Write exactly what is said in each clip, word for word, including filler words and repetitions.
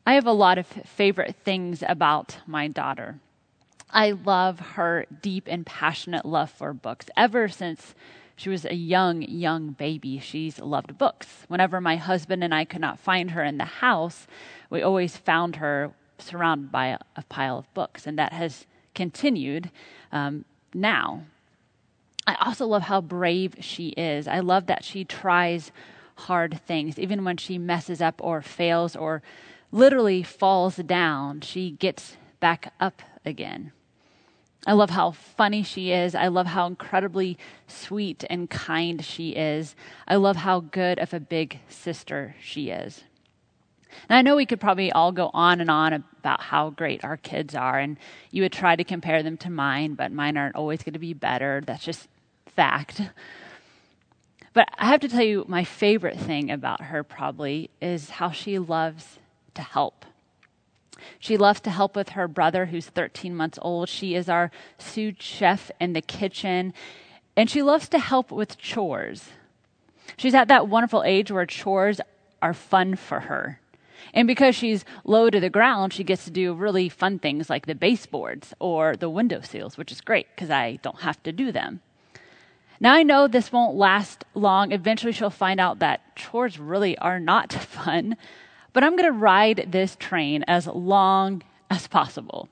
I have a lot of favorite things about my daughter. I love her deep and passionate love for books. Ever since she was a young, young baby, she's loved books. Whenever my husband and I could not find her in the house, we always found her surrounded by a, a pile of books, and that has continued um, now. I also love how brave she is. I love that she tries hard things. Even when she messes up or fails or literally falls down, she gets back up again. I love how funny she is. I love how incredibly sweet and kind she is. I love how good of a big sister she is. And I know we could probably all go on and on about how great our kids are, and you would try to compare them to mine, but mine aren't always going to be better. That's just fact. But I have to tell you, my favorite thing about her probably is how she loves to help. She loves to help with her brother, who's thirteen months old. She is our sous chef in the kitchen, and she loves to help with chores. She's at that wonderful age where chores are fun for her. And because she's low to the ground, she gets to do really fun things like the baseboards or the window sills, which is great because I don't have to do them. Now, I know this won't last long. Eventually, she'll find out that chores really are not fun. But I'm going to ride this train as long as possible.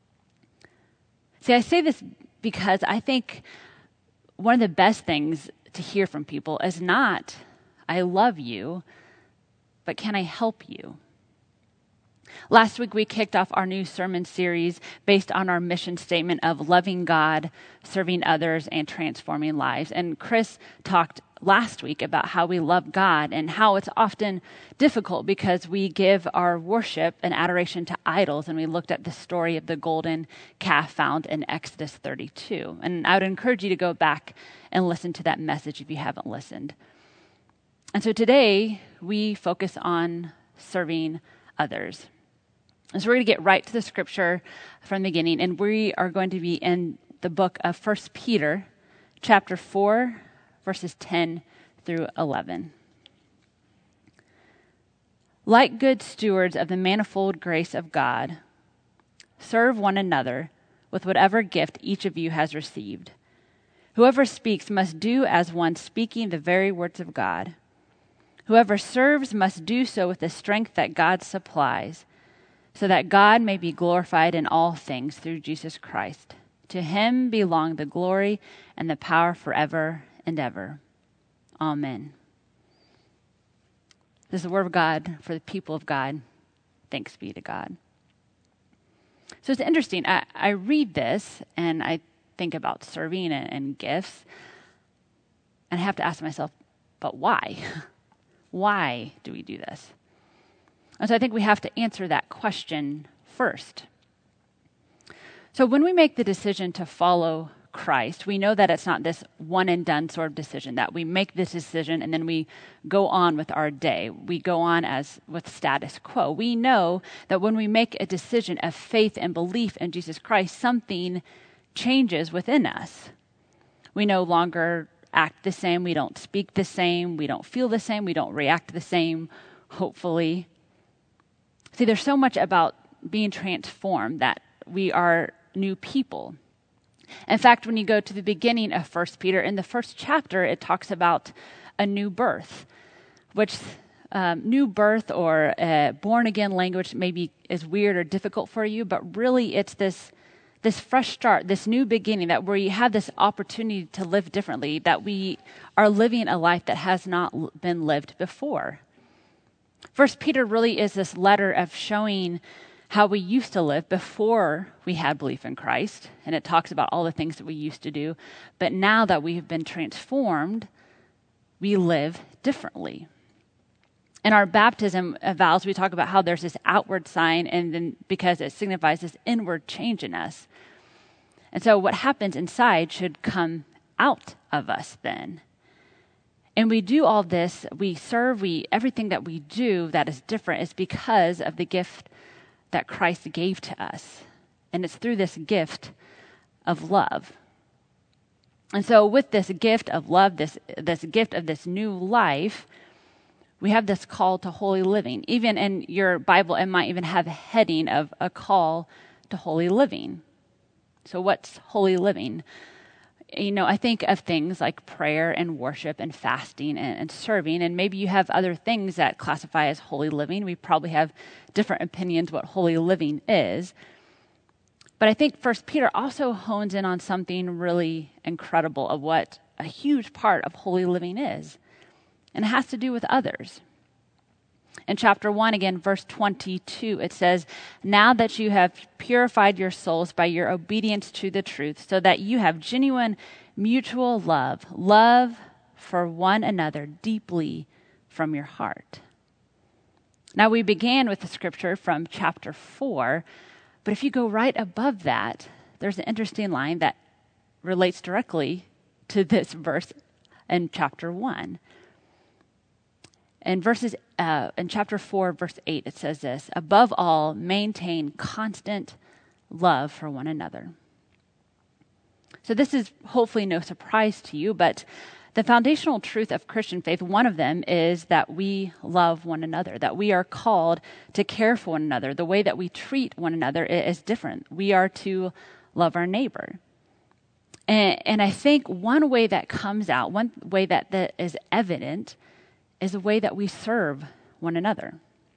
See, I say this because I think one of the best things to hear from people is not, I love you, but can I help you? Last week, we kicked off our new sermon series based on our mission statement of loving God, serving others, and transforming lives. And Chris talked last week about how we love God and how it's often difficult because we give our worship and adoration to idols. And we looked at the story of the golden calf found in Exodus thirty-two. And I would encourage you to go back and listen to that message if you haven't listened. And so today, we focus on serving others. And so we're going to get right to the scripture from the beginning, and we are going to be in the book of First Peter, chapter four, verses ten through eleven. Like good stewards of the manifold grace of God, serve one another with whatever gift each of you has received. Whoever speaks must do as one speaking the very words of God. Whoever serves must do so with the strength that God supplies, so that God may be glorified in all things through Jesus Christ. To him belong the glory and the power forever and ever. Amen. This is the word of God for the people of God. Thanks be to God. So it's interesting. I, I read this and I think about serving and, and gifts. And I have to ask myself, but why? Why do we do this? And so I think we have to answer that question first. So when we make the decision to follow Christ, we know that it's not this one and done sort of decision, that we make this decision and then we go on with our day. We go on as with status quo. We know that when we make a decision of faith and belief in Jesus Christ, something changes within us. We no longer act the same. We don't speak the same. We don't feel the same. We don't react the same, hopefully. See, there's so much about being transformed that we are new people. In fact, when you go to the beginning of First Peter, in the first chapter, it talks about a new birth, which um, new birth or uh, born-again language maybe is weird or difficult for you, but really it's this, this fresh start, this new beginning, that where you have this opportunity to live differently, that we are living a life that has not been lived before. First Peter really is this letter of showing how we used to live before we had belief in Christ. And it talks about all the things that we used to do. But now that we have been transformed, we live differently. In our baptism vows, we talk about how there's this outward sign, and then because it signifies this inward change in us. And so what happens inside should come out of us then. And we do all this, we serve, we everything that we do that is different is because of the gift that Christ gave to us. And it's through this gift of love. And so with this gift of love, this, this gift of this new life, we have this call to holy living. Even in your Bible, it might even have a heading of a call to holy living. So what's holy living? You know, I think of things like prayer and worship and fasting and, and serving, and maybe you have other things that classify as holy living. We probably have different opinions what holy living is. But I think First Peter also hones in on something really incredible of what a huge part of holy living is. And it has to do with others. In chapter one, again, verse twenty-two, it says, "Now that you have purified your souls by your obedience to the truth, so that you have genuine mutual love, love for one another deeply from your heart." Now, we began with the scripture from chapter four, but if you go right above that, there's an interesting line that relates directly to this verse in chapter one. In verses, uh, in chapter four, verse eight, it says this: "Above all, maintain constant love for one another." So this is hopefully no surprise to you, but the foundational truth of Christian faith, one of them is that we love one another, that we are called to care for one another. The way that we treat one another is different. We are to love our neighbor. And, and I think one way that comes out, one way that, that is evident is the way that we serve one another.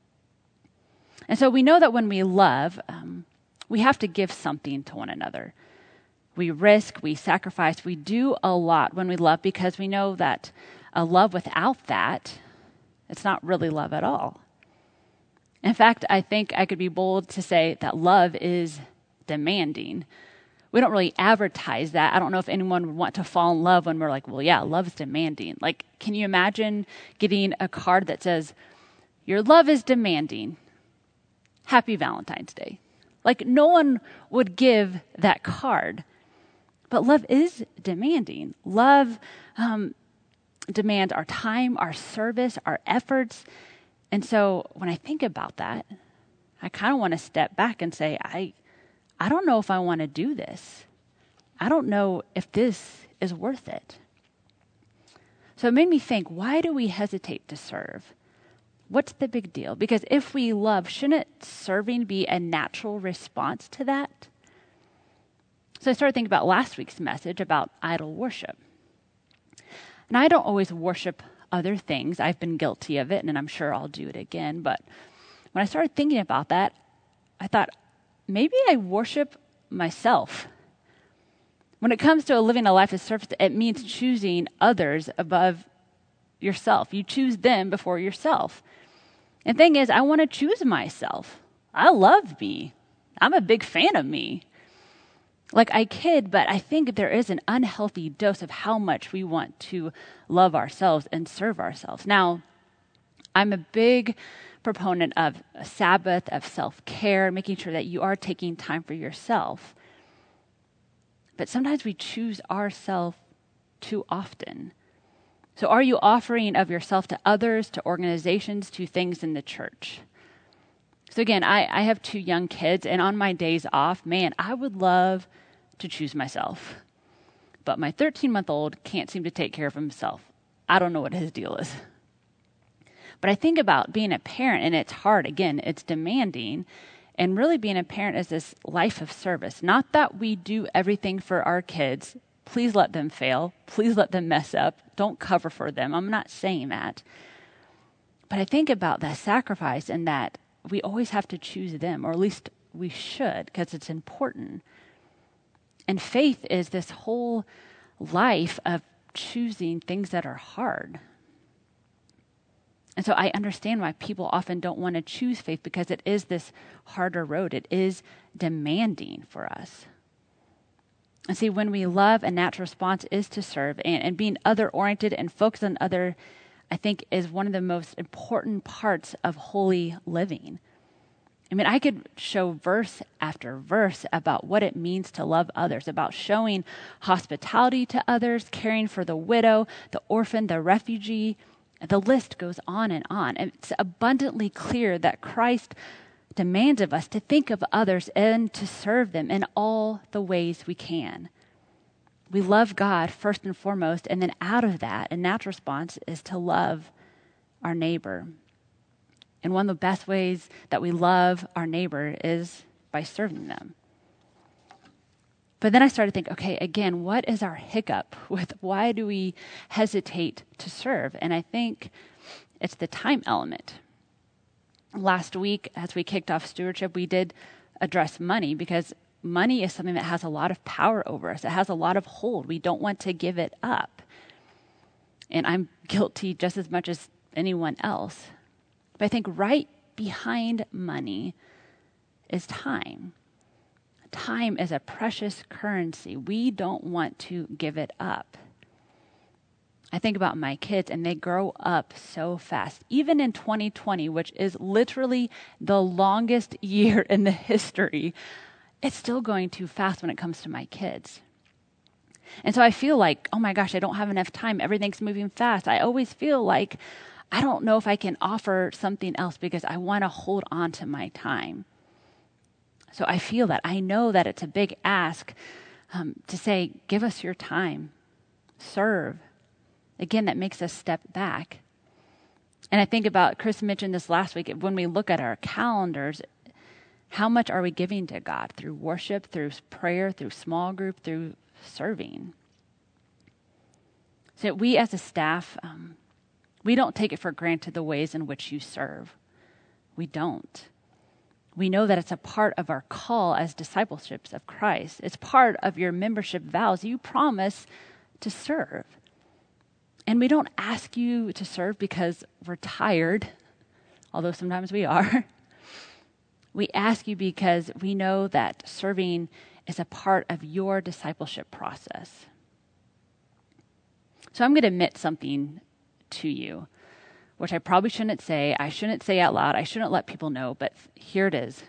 And so we know that when we love, um, we have to give something to one another. We risk, we sacrifice, we do a lot when we love because we know that a love without that, it's not really love at all. In fact, I think I could be bold to say that love is demanding. We don't really advertise that. I don't know if anyone would want to fall in love when we're like, well, yeah, love is demanding. Like, can you imagine getting a card that says, "Your love is demanding. Happy Valentine's Day"? Like, no one would give that card. But love is demanding. Love um, demands our time, our service, our efforts. And so when I think about that, I kind of want to step back and say, I I don't know if I want to do this. I don't know if this is worth it. So it made me think, why do we hesitate to serve? What's the big deal? Because if we love, shouldn't serving be a natural response to that? So I started thinking about last week's message about idol worship. And I don't always worship other things. I've been guilty of it, and I'm sure I'll do it again. But when I started thinking about that, I thought, maybe I worship myself. When it comes to living a life of service, it means choosing others above yourself. You choose them before yourself. And the thing is, I want to choose myself. I love me. I'm a big fan of me. Like, I kid, but I think there is an unhealthy dose of how much we want to love ourselves and serve ourselves. Now, I'm a big proponent of a Sabbath, of self-care, making sure that you are taking time for yourself. But sometimes we choose ourselves too often. So are you offering of yourself to others, to organizations, to things in the church? So again, I, I have two young kids, and on my days off, man, I would love to choose myself. But my thirteen-month-old can't seem to take care of himself. I don't know what his deal is. But I think about being a parent, and it's hard. Again, it's demanding. And really being a parent is this life of service. Not that we do everything for our kids. Please let them fail. Please let them mess up. Don't cover for them. I'm not saying that. But I think about that sacrifice and that we always have to choose them, or at least we should, because it's important. And faith is this whole life of choosing things that are hard. And so I understand why people often don't want to choose faith, because it is this harder road. It is demanding for us. And see, when we love, a natural response is to serve, and, and being other-oriented and focused on other, I think, is one of the most important parts of holy living. I mean, I could show verse after verse about what it means to love others, about showing hospitality to others, caring for the widow, the orphan, the refugee. The list goes on and on. And it's abundantly clear that Christ demands of us to think of others and to serve them in all the ways we can. We love God first and foremost, and then out of that, a natural response is to love our neighbor. And one of the best ways that we love our neighbor is by serving them. But then I started to think, okay, again, what is our hiccup with why do we hesitate to serve? And I think it's the time element. Last week, as we kicked off stewardship, we did address money because money is something that has a lot of power over us. It has a lot of hold. We don't want to give it up. And I'm guilty just as much as anyone else. But I think right behind money is time. Time is a precious currency. We don't want to give it up. I think about my kids and they grow up so fast. Even in twenty twenty, which is literally the longest year in the history, it's still going too fast when it comes to my kids. And so I feel like, oh my gosh, I don't have enough time. Everything's moving fast. I always feel like I don't know if I can offer something else because I want to hold on to my time. So I feel that. I know that it's a big ask um, to say, give us your time. Serve. Again, that makes us step back. And I think about, Chris mentioned this last week, when we look at our calendars, how much are we giving to God through worship, through prayer, through small group, through serving? So we as a staff, um, we don't take it for granted the ways in which you serve. We don't. We know that it's a part of our call as discipleships of Christ. It's part of your membership vows. You promise to serve. And we don't ask you to serve because we're tired, although sometimes we are. We ask you because we know that serving is a part of your discipleship process. So I'm going to admit something to you, which I probably shouldn't say. I shouldn't say out loud. I shouldn't let people know, but here it is.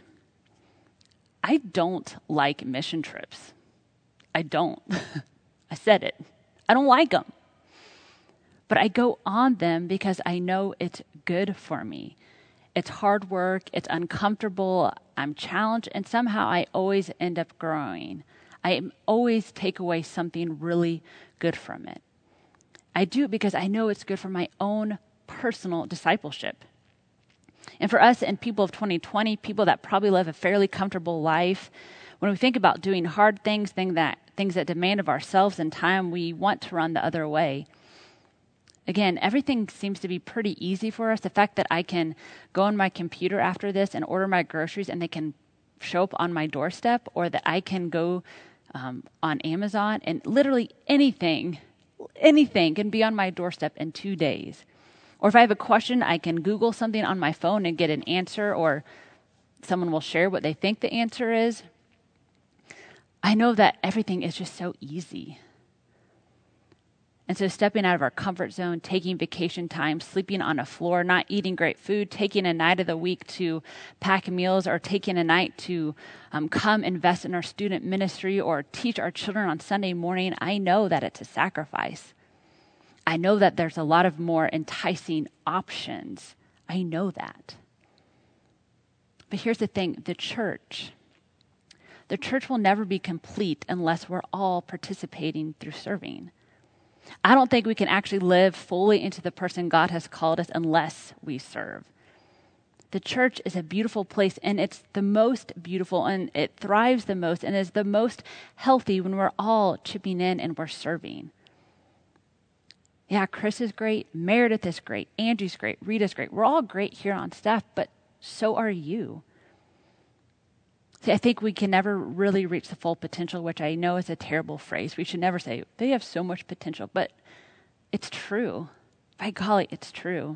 I don't like mission trips. I don't. I said it. I don't like them. But I go on them because I know it's good for me. It's hard work. It's uncomfortable. I'm challenged. And somehow I always end up growing. I always take away something really good from it. I do it because I know it's good for my own personal discipleship. And for us and people of twenty twenty, people that probably live a fairly comfortable life, when we think about doing hard things, thing that, things that demand of ourselves and time, we want to run the other way. Again, everything seems to be pretty easy for us. The fact that I can go on my computer after this and order my groceries and they can show up on my doorstep, or that I can go um, on Amazon and literally anything, anything can be on my doorstep in two days. Or if I have a question, I can Google something on my phone and get an answer, or someone will share what they think the answer is. I know that everything is just so easy. And so stepping out of our comfort zone, taking vacation time, sleeping on a floor, not eating great food, taking a night of the week to pack meals, or taking a night to um, come invest in our student ministry or teach our children on Sunday morning, I know that it's a sacrifice. I know that there's a lot of more enticing options. I know that. But here's the thing, the church. The church will never be complete unless we're all participating through serving. I don't think we can actually live fully into the person God has called us unless we serve. The church is a beautiful place, and it's the most beautiful, and it thrives the most, and is the most healthy when we're all chipping in and we're serving. Yeah, Chris is great, Meredith is great, Angie's great, Rita's great. We're all great here on staff, but so are you. See, I think we can never really reach the full potential, which I know is a terrible phrase. We should never say, they have so much potential, but it's true. By golly, it's true.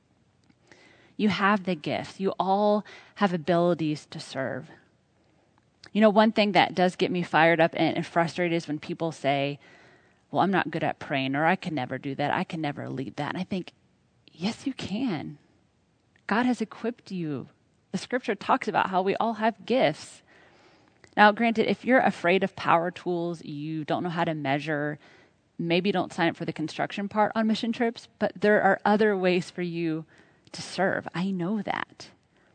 You have the gifts. You all have abilities to serve. You know, one thing that does get me fired up and, and frustrated is when people say, well, I'm not good at praying, or I can never do that. I can never lead that. And I think, yes, you can. God has equipped you. The scripture talks about how we all have gifts. Now, granted, if you're afraid of power tools, you don't know how to measure, maybe don't sign up for the construction part on mission trips, but there are other ways for you to serve. I know that.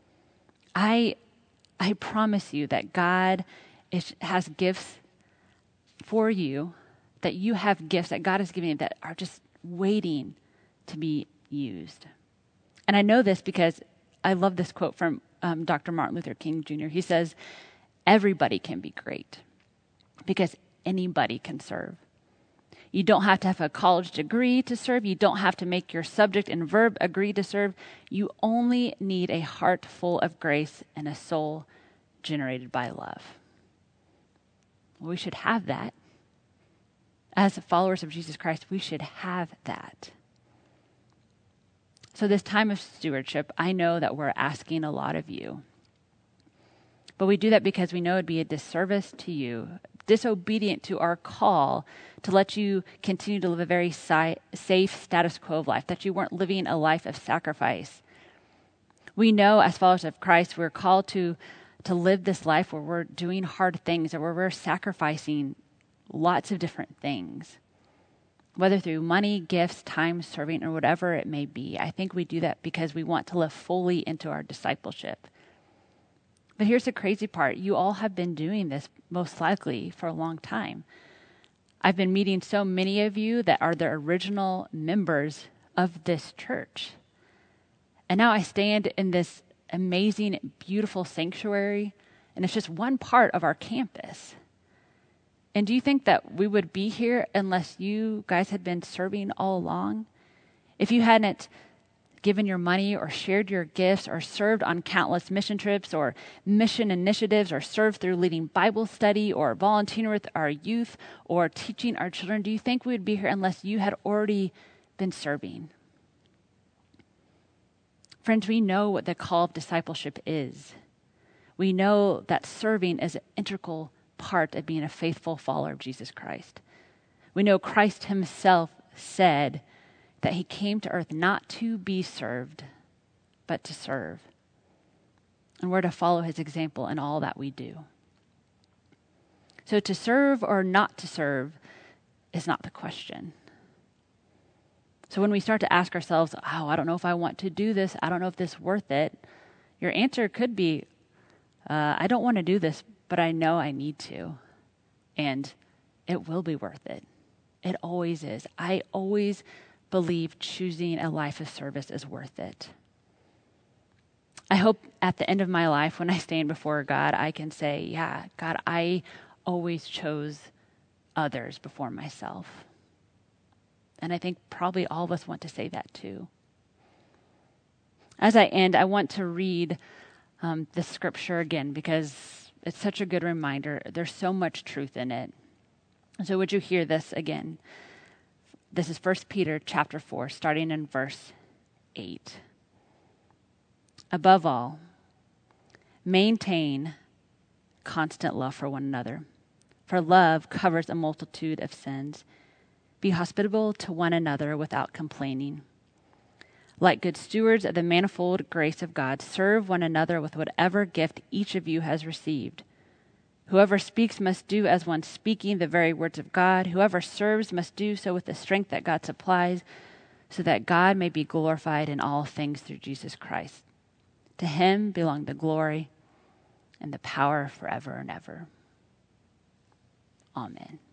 I I promise you that God is, has gifts for you, that you have gifts that God has given you that are just waiting to be used. And I know this because I love this quote from um, Doctor Martin Luther King Junior He says, everybody can be great because anybody can serve. You don't have to have a college degree to serve. You don't have to make your subject and verb agree to serve. You only need a heart full of grace and a soul generated by love. We should have that. As followers of Jesus Christ, we should have that. So this time of stewardship, I know that we're asking a lot of you. But we do that because we know it'd be a disservice to you, disobedient to our call to let you continue to live a very si- safe status quo of life, that you weren't living a life of sacrifice. We know as followers of Christ, we're called to, to live this life where we're doing hard things or where we're sacrificing lots of different things, whether through money, gifts, time, serving, or whatever it may be. I think we do that because we want to live fully into our discipleship. But here's the crazy part. You all have been doing this most likely for a long time. I've been meeting so many of you that are the original members of this church. And now I stand in this amazing, beautiful sanctuary, and it's just one part of our campus. And do you think that we would be here unless you guys had been serving all along? If you hadn't given your money or shared your gifts or served on countless mission trips or mission initiatives or served through leading Bible study or volunteering with our youth or teaching our children, do you think we would be here unless you had already been serving? Friends, we know what the call of discipleship is. We know that serving is an integral part of being a faithful follower of Jesus Christ. We know Christ himself said that he came to earth not to be served, but to serve. And we're to follow his example in all that we do. So to serve or not to serve is not the question. So when we start to ask ourselves, oh, I don't know if I want to do this, I don't know if this is worth it, your answer could be, uh, I don't want to do this, but I know I need to. And it will be worth it. It always is. I always believe choosing a life of service is worth it. I hope at the end of my life, when I stand before God, I can say, yeah, God, I always chose others before myself. And I think probably all of us want to say that too. As I end, I want to read um, the scripture again because it's such a good reminder. There's so much truth in it. So would you hear this again? This is First Peter chapter four, starting in verse eight. Above all, maintain constant love for one another, for love covers a multitude of sins. Be hospitable to one another without complaining. Like good stewards of the manifold grace of God, serve one another with whatever gift each of you has received. Whoever speaks must do as one speaking the very words of God. Whoever serves must do so with the strength that God supplies, so that God may be glorified in all things through Jesus Christ. To him belong the glory and the power forever and ever. Amen.